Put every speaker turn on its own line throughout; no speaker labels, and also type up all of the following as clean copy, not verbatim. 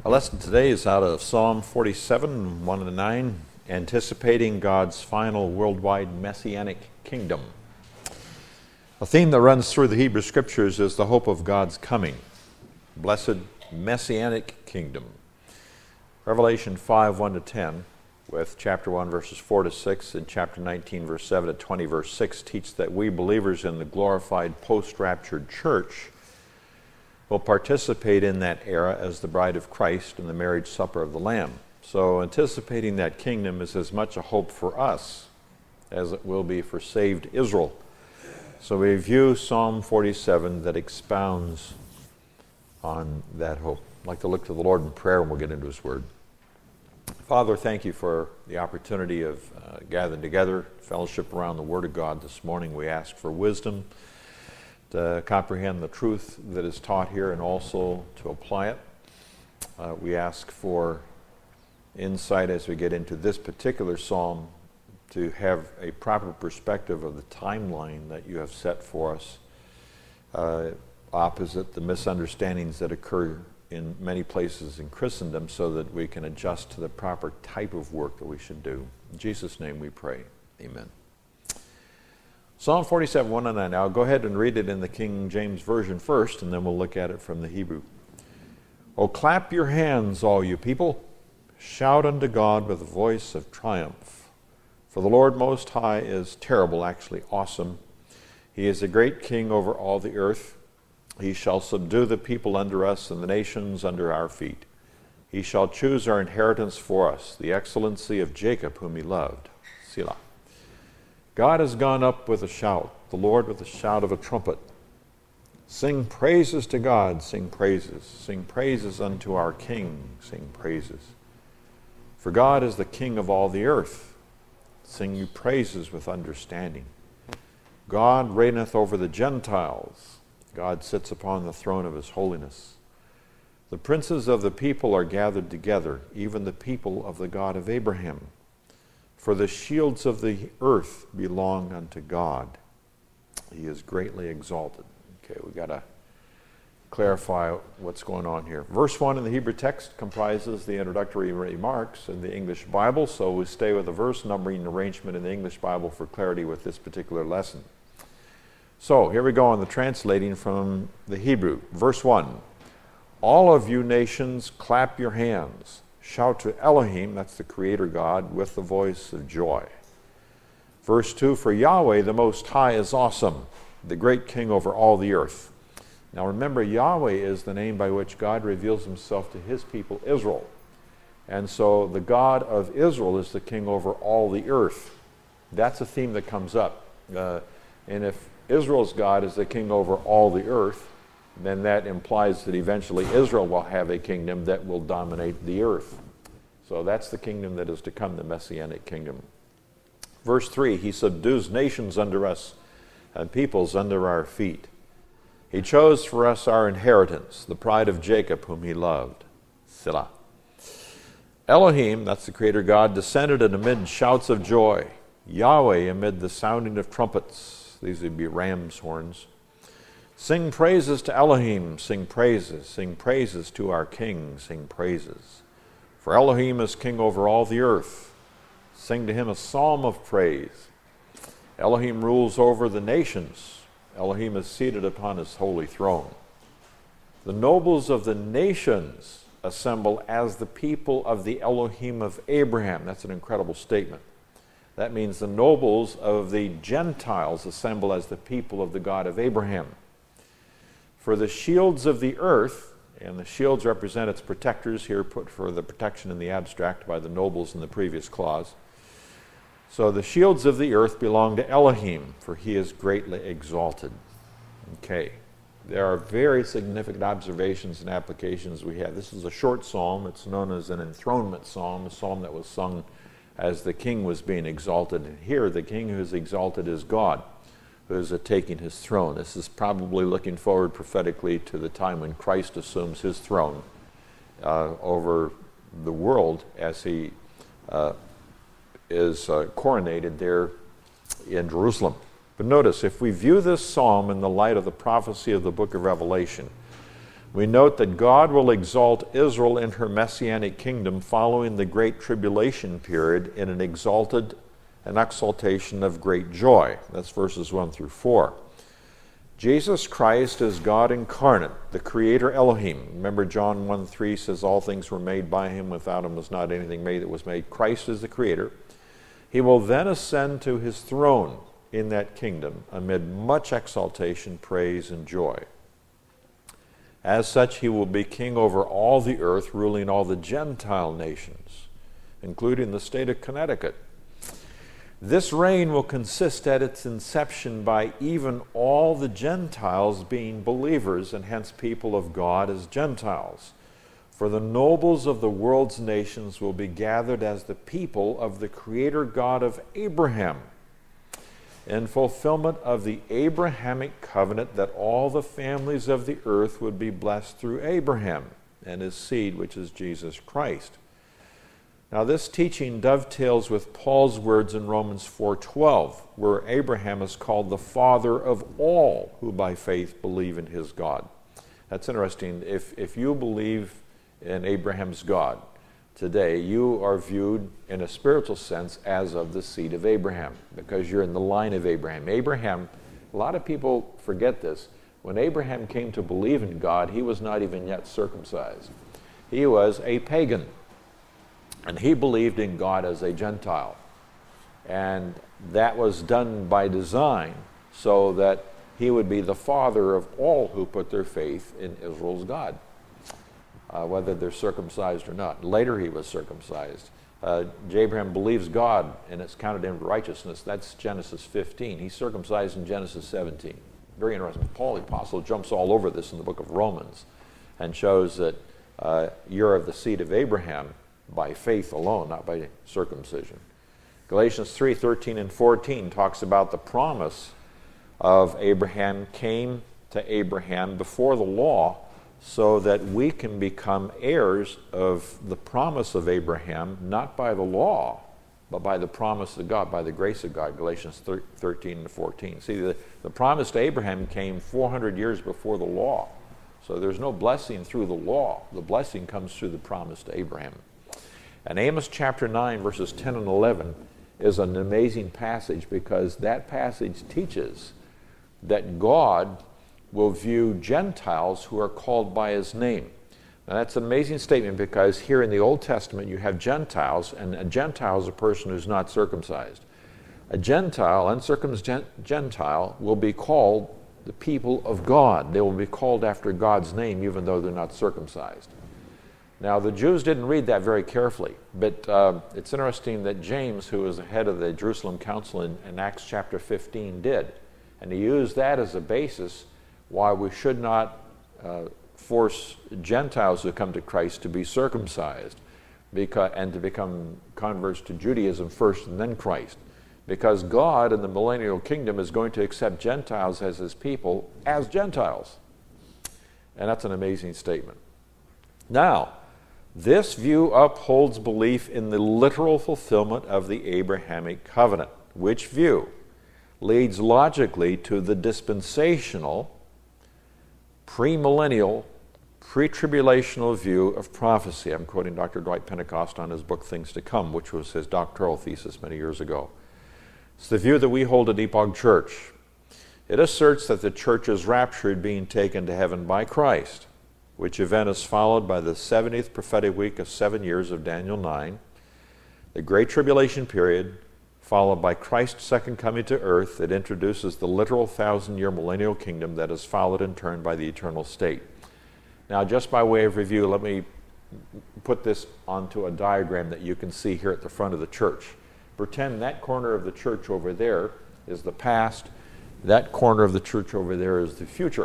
Our lesson today is out of Psalm 47, 1-9, anticipating God's final worldwide messianic kingdom. A theme that runs through the Hebrew Scriptures is the hope of God's coming, blessed messianic kingdom. Revelation 5, 1-10, with chapter 1, verses 4-6, and chapter 19, verse 7-20, verse 6, teach that we believers in the glorified post-raptured church will participate in that era as the bride of Christ in the marriage supper of the Lamb. So anticipating that kingdom is as much a hope for us as it will be for saved Israel. So we view Psalm 47 that expounds on that hope. I'd like to look to the Lord in prayer and we'll get into His Word. Father, thank you for the opportunity of gathering together, fellowship around the Word of God this morning. We ask for wisdom to comprehend the truth that is taught here and also to apply it. We ask for insight as we get into this particular psalm to have a proper perspective of the timeline that you have set for us, opposite the misunderstandings that occur in many places in Christendom, so that we can adjust to the proper type of work that we should do. In Jesus' name we pray. Amen. Psalm 47, 1-9. Now go ahead and read it in the King James Version first, and then we'll look at it from the Hebrew. Oh, clap your hands, all you people. Shout unto God with a voice of triumph. For the Lord Most High is terrible, actually awesome. He is a great king over all the earth. He shall subdue the people under us and the nations under our feet. He shall choose our inheritance for us, the excellency of Jacob whom he loved. Selah. God has gone up with a shout, the Lord with the shout of a trumpet. Sing praises to God, sing praises unto our King, sing praises. For God is the King of all the earth. Sing you praises with understanding. God reigneth over the Gentiles. God sits upon the throne of His holiness. The princes of the people are gathered together, even the people of the God of Abraham. For the shields of the earth belong unto God. He is greatly exalted. Okay, we've got to clarify what's going on here. Verse 1 in the Hebrew text comprises the introductory remarks in the English Bible, so we stay with the verse numbering arrangement in the English Bible for clarity with this particular lesson. So here we go on the translating from the Hebrew. Verse 1, all of you nations, clap your hands. Shout to Elohim, that's the Creator God, with the voice of joy. Verse 2, for Yahweh the Most High is awesome, the great King over all the earth. Now remember, Yahweh is the name by which God reveals Himself to His people, Israel. And so the God of Israel is the King over all the earth. That's a theme that comes up. And if Israel's God is the King over all the earth, then that implies that eventually Israel will have a kingdom that will dominate the earth. So that's the kingdom that is to come, the Messianic kingdom. Verse 3, He subdues nations under us and peoples under our feet. He chose for us our inheritance, the pride of Jacob whom He loved. Selah. Elohim, that's the Creator God, descended amid shouts of joy. Yahweh amid the sounding of trumpets. These would be ram's horns. Sing praises to Elohim, sing praises to our King, sing praises. For Elohim is King over all the earth. Sing to Him a psalm of praise. Elohim rules over the nations. Elohim is seated upon His holy throne. The nobles of the nations assemble as the people of the Elohim of Abraham. That's an incredible statement. That means the nobles of the Gentiles assemble as the people of the God of Abraham. For the shields of the earth, and the shields represent its protectors, here put for the protection in the abstract by the nobles in the previous clause. So the shields of the earth belong to Elohim, for He is greatly exalted. Okay, there are very significant observations and applications we have. This is a short psalm. It's known as an enthronement psalm, a psalm that was sung as the king was being exalted. And here, the king who is exalted is God, who is taking His throne. This is probably looking forward prophetically to the time when Christ assumes His throne over the world as He is coronated there in Jerusalem. But notice, if we view this psalm in the light of the prophecy of the book of Revelation, We note that God will exalt Israel in her messianic kingdom following the Great Tribulation period in an exaltation of great joy. That's verses 1 through 4. Jesus Christ is God incarnate, the Creator Elohim. Remember John 1:3 says, all things were made by him, without him was not anything made that was made. Christ is the Creator. He will then ascend to his throne in that kingdom amid much exaltation, praise, and joy. As such, he will be king over all the earth, ruling all the Gentile nations, including the state of Connecticut. This reign will consist at its inception by even all the Gentiles being believers, and hence people of God as Gentiles. For the nobles of the world's nations will be gathered as the people of the Creator God of Abraham, in fulfillment of the Abrahamic covenant that all the families of the earth would be blessed through Abraham and his seed, which is Jesus Christ. Now this teaching dovetails with Paul's words in Romans 4:12, where Abraham is called the father of all who by faith believe in his God. That's interesting. If you believe in Abraham's God today, you are viewed in a spiritual sense as of the seed of Abraham, because you're in the line of Abraham. Abraham, a lot of people forget this. When Abraham came to believe in God, he was not even yet circumcised. He was a pagan, and he believed in God as a Gentile. And that was done by design so that he would be the father of all who put their faith in Israel's God, whether they're circumcised or not. Later he was circumcised. Abraham believes God, and it's counted in righteousness. That's Genesis 15. He's circumcised in Genesis 17. Very interesting. Paul the Apostle jumps all over this in the book of Romans and shows that you're of the seed of Abraham by faith alone, not by circumcision. Galatians 3:13 and 14 talks about the promise of Abraham came to Abraham before the law, so that we can become heirs of the promise of Abraham, not by the law, but by the promise of God, by the grace of God, Galatians 13 and 14. See, the promise to Abraham came 400 years before the law. So there's no blessing through the law. The blessing comes through the promise to Abraham. And Amos chapter 9, verses 10 and 11 is an amazing passage, because that passage teaches that God will view Gentiles who are called by his name. Now that's an amazing statement, because here in the Old Testament you have Gentiles, and a Gentile is a person who's not circumcised. A Gentile, uncircumcised Gentile, will be called the people of God. They will be called after God's name, even though they're not circumcised. Now the Jews didn't read that very carefully, but it's interesting that James, who was the head of the Jerusalem Council in Acts chapter 15, did. And he used that as a basis why we should not force Gentiles who come to Christ to be circumcised and to become converts to Judaism first and then Christ. Because God in the millennial kingdom is going to accept Gentiles as his people as Gentiles. And that's an amazing statement. Now, this view upholds belief in the literal fulfillment of the Abrahamic covenant, which view leads logically to the dispensational, premillennial, pre-tribulational view of prophecy. I'm quoting Dr. Dwight Pentecost on his book Things to Come, which was his doctoral thesis many years ago. It's the view that we hold at Epoch Church. It asserts that the church is raptured, being taken to heaven by Christ, which event is followed by the 70th prophetic week of 7 years of Daniel 9, the Great Tribulation period, followed by Christ's second coming to earth that introduces the literal 1,000-year millennial kingdom that is followed in turn by the eternal state. Now, just by way of review, let me put this onto a diagram that you can see here at the front of the church. Pretend that corner of the church over there is the past, that corner of the church over there is the future.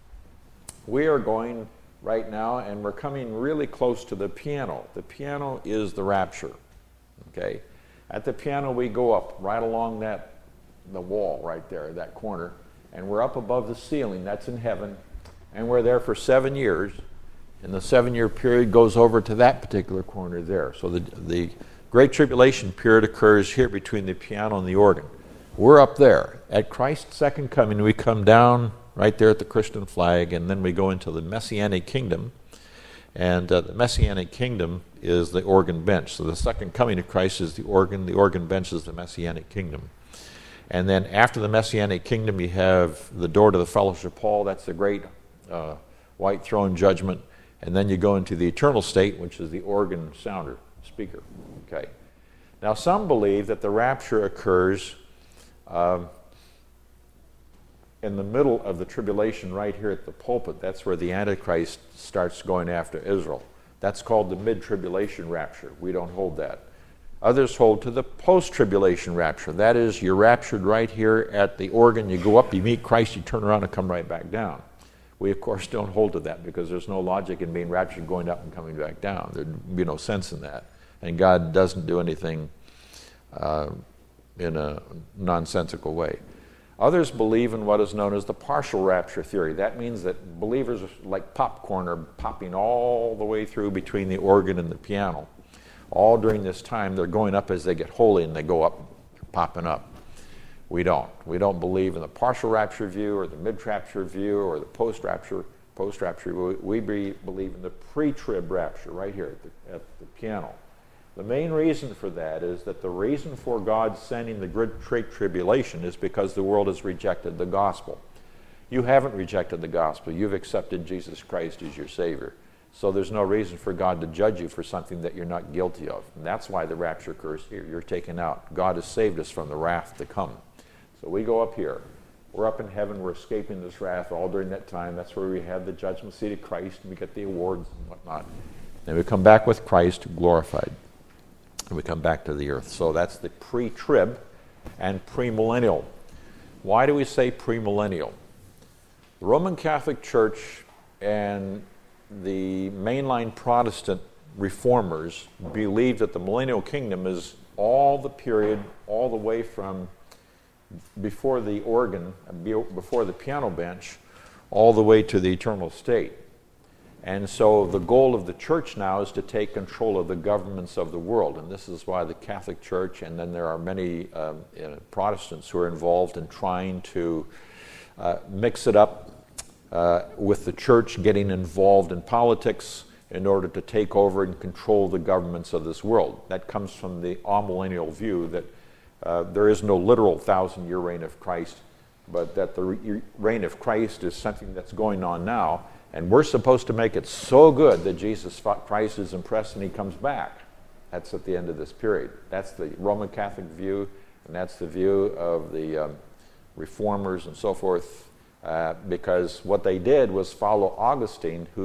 We are going right now, and we're coming really close to the piano. The piano is the rapture, okay? At the piano, we go up right along the wall right there, that corner, and we're up above the ceiling. That's in heaven, and we're there for 7 years, and the 7-year period goes over to that particular corner there. So the Great Tribulation period occurs here between the piano and the organ. We're up there. At Christ's second coming, we come down right there at the Christian flag, and then we go into the Messianic kingdom. And the Messianic kingdom is the organ bench. So the second coming of Christ is the organ bench is the Messianic kingdom. And then after the Messianic kingdom, you have the door to the fellowship hall. That's the great white throne judgment. And then you go into the eternal state, which is the organ sounder, speaker. Okay. Now, some believe that the rapture occurs in the middle of the tribulation right here at the pulpit. That's where the Antichrist starts going after Israel. That's called the mid-tribulation rapture. We don't hold that. Others hold to the post-tribulation rapture. That is, you're raptured right here at the organ. You go up, you meet Christ, you turn around and come right back down. We, of course, don't hold to that because there's no logic in being raptured, going up and coming back down. There'd be no sense in that. And God doesn't do anything in a nonsensical way. Others believe in what is known as the partial rapture theory. That means that believers, like popcorn, are popping all the way through between the organ and the piano. All during this time, they're going up as they get holy, and they go up, popping up. We don't. We don't believe in the partial rapture view or the mid-rapture view or the post-rapture view. We believe in the pre-trib rapture right here at the piano. The main reason for that is that the reason for God sending the great tribulation is because the world has rejected the gospel. You haven't rejected the gospel. You've accepted Jesus Christ as your Savior. So there's no reason for God to judge you for something that you're not guilty of. And that's why the rapture occurs here. You're taken out. God has saved us from the wrath to come. So we go up here. We're up in heaven. We're escaping this wrath all during that time. That's where we have the judgment seat of Christ, and we get the awards and whatnot. Then we come back with Christ glorified. And we come back to the earth. So that's the pre-trib and premillennial. Why do we say premillennial? The Roman Catholic Church and the mainline Protestant reformers believe that the millennial kingdom is all the period, all the way from before the organ, before the piano bench, all the way to the eternal state. And so the goal of the church now is to take control of the governments of the world. And this is why the Catholic Church, and then there are many Protestants who are involved in trying to mix it up with the church getting involved in politics in order to take over and control the governments of this world. That comes from the amillennial view that there is no literal 1,000-year reign of Christ, but that the reign of Christ is something that's going on now. And we're supposed to make it so good that Jesus Christ is impressed and he comes back. That's at the end of this period. That's the Roman Catholic view, and that's the view of the reformers and so forth, because what they did was follow Augustine, who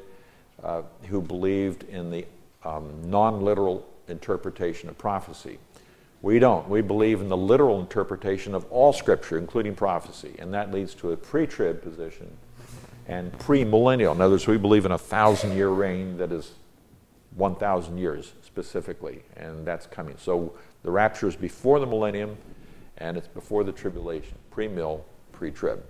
believed in the non-literal interpretation of prophecy. We don't. We believe in the literal interpretation of all Scripture, including prophecy, and that leads to a pre-trib position and premillennial. In other words, we believe in a 1,000-year reign that is 1,000 years specifically, and that's coming. So the rapture is before the millennium, and it's before the tribulation, pre-mill, pre-trib.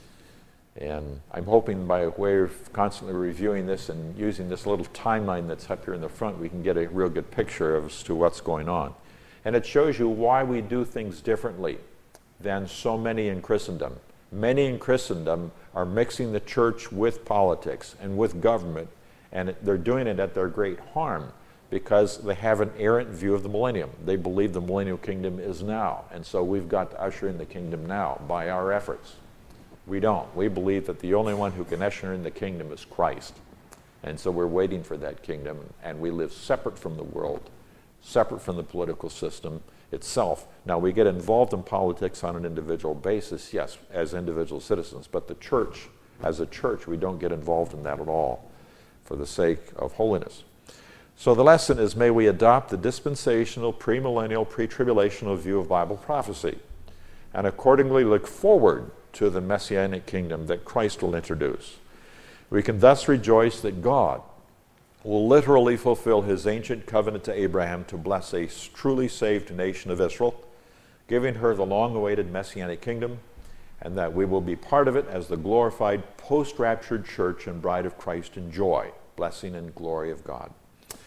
And I'm hoping by way of constantly reviewing this and using this little timeline that's up here in the front, we can get a real good picture as to what's going on. And it shows you why we do things differently than so many in Christendom. Many in Christendom are mixing the church with politics and with government, and they're doing it at their great harm because they have an errant view of the millennium. They believe the millennial kingdom is now, and so we've got to usher in the kingdom now by our efforts. We don't. We believe that the only one who can usher in the kingdom is Christ, and so we're waiting for that kingdom, and we live separate from the world, separate from the political system itself. Now, we get involved in politics on an individual basis, yes, as individual citizens, but the church, as a church, we don't get involved in that at all for the sake of holiness. So the lesson is, may we adopt the dispensational, premillennial, pre-tribulational view of Bible prophecy, and accordingly look forward to the Messianic kingdom that Christ will introduce. We can thus rejoice that God will literally fulfill his ancient covenant to Abraham to bless a truly saved nation of Israel, giving her the long-awaited Messianic kingdom, and that we will be part of it as the glorified post-raptured church and bride of Christ enjoy blessing and glory of God.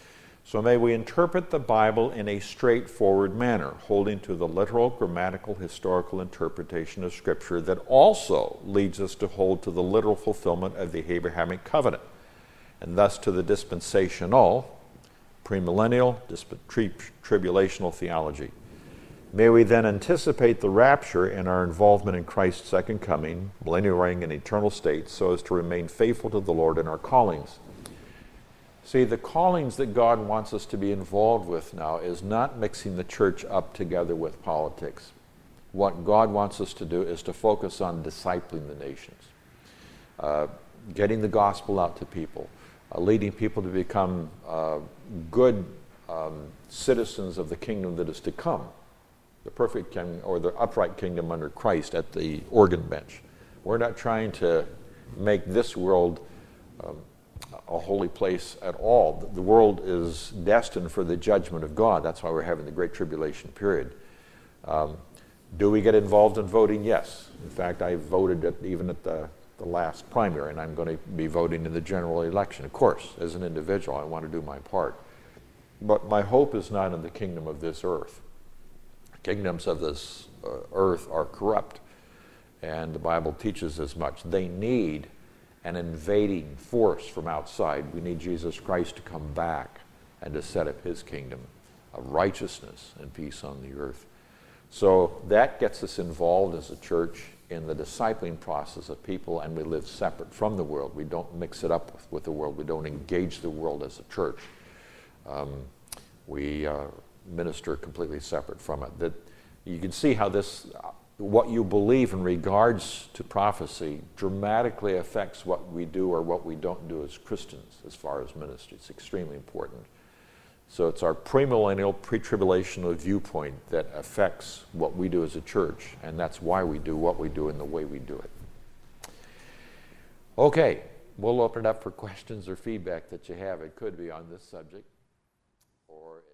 So may we interpret the Bible in a straightforward manner, holding to the literal, grammatical, historical interpretation of Scripture that also leads us to hold to the literal fulfillment of the Abrahamic covenant, and thus to the dispensational, premillennial, tribulational theology. May we then anticipate the rapture and our involvement in Christ's second coming, millennial reign, and eternal state, so as to remain faithful to the Lord in our callings. See, the callings that God wants us to be involved with now is not mixing the church up together with politics. What God wants us to do is to focus on discipling the nations, getting the gospel out to people, leading people to become good citizens of the kingdom that is to come, the perfect kingdom, or the upright kingdom under Christ at the organ bench. We're not trying to make this world a holy place at all. The world is destined for the judgment of God. That's why we're having the Great Tribulation period. Do we get involved in voting? Yes. In fact, I voted even at the last primary, and I'm going to be voting in the general election. Of course, as an individual, I want to do my part. But my hope is not in the kingdom of this earth. Kingdoms of this earth are corrupt, and the Bible teaches as much. They need an invading force from outside. We need Jesus Christ to come back and to set up his kingdom of righteousness and peace on the earth. So that gets us involved as a church in the discipling process of people, and we live separate from the world. We don't mix it up with the world. We don't engage the world as a church. We minister completely separate from it. That you can see how this, what you believe in regards to prophecy, dramatically affects what we do or what we don't do as Christians as far as ministry. It's extremely important. So it's our premillennial, pre-tribulational viewpoint that affects what we do as a church, and that's why we do what we do and the way we do it. Okay, we'll open it up for questions or feedback that you have. It could be on this subject or